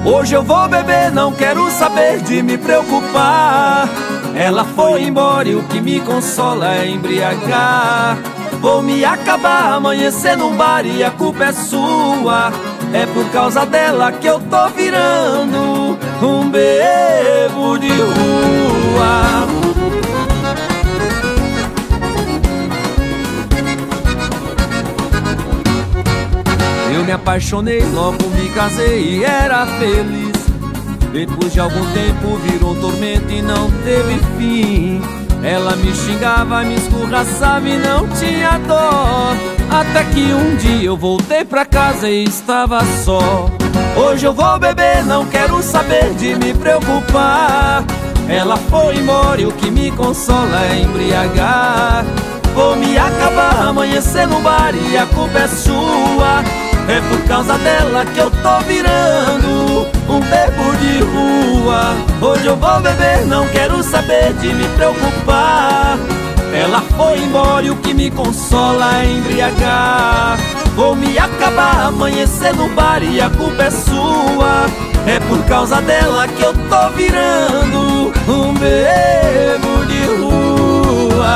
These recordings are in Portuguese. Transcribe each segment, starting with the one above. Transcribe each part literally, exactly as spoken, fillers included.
Hoje eu vou beber, não quero saber de me preocupar. Ela foi embora e o que me consola é embriagar. Vou me acabar, amanhecer num bar e a culpa é sua. É por causa dela que eu tô virando um bebo de rua. Eu me apaixonei, logo me casei e era feliz. Depois de algum tempo virou um tormento e não teve fim. Ela me xingava, me escorraçava e não tinha dó. Até que um dia eu voltei pra casa e estava só. Hoje eu vou beber, não quero saber de me preocupar. Ela foi embora e o que me consola é embriagar. Vou me acabar, amanhecer no bar e a culpa é sua. É por causa dela que eu tô virando um bebo de rua. Hoje eu vou beber, não quero saber de me preocupar. Ela foi embora e o que me consola é embriagar. Vou me acabar, amanhecer no bar e a culpa é sua. É por causa dela que eu tô virando um bebo de rua.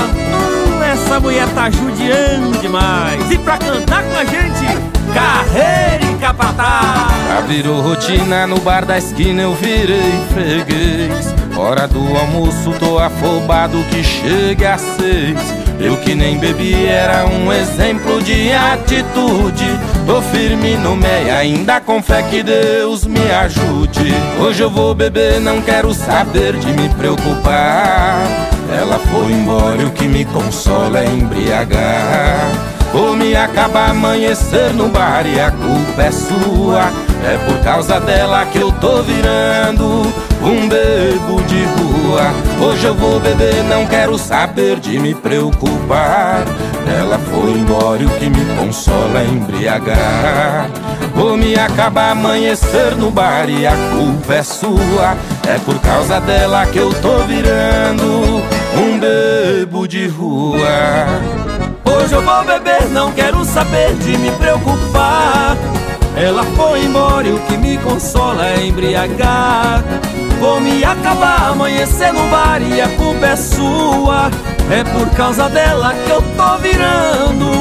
Hum, essa mulher tá judiando demais. E pra cantar com a gente, Carreira e Capataz. Já virou rotina, no bar da esquina eu virei freguês. Hora do almoço tô afobado que chegue às seis. Eu que nem bebi era um exemplo de atitude. Tô firme no meio, ainda com fé que Deus me ajude. Hoje eu vou beber, não quero saber de me preocupar. Ela foi embora e o que me consola é embriagar. Vou me acabar, amanhecer no bar e a culpa é sua. É por causa dela que eu tô virando um bebo de rua. Hoje eu vou beber, não quero saber de me preocupar. Ela foi embora e o que me consola é embriagar. Vou me acabar, amanhecer no bar e a culpa é sua. É por causa dela que eu tô virando um bebo de rua. Hoje eu vou beber, não quero saber de me preocupar. Ela foi embora e o que me consola é embriagar. Vou me acabar, amanhecer no bar e a culpa é sua. É por causa dela que eu tô virando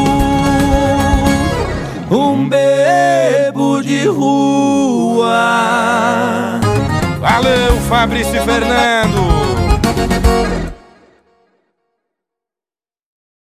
um bebo de rua. Valeu, Fabrício e Fernando.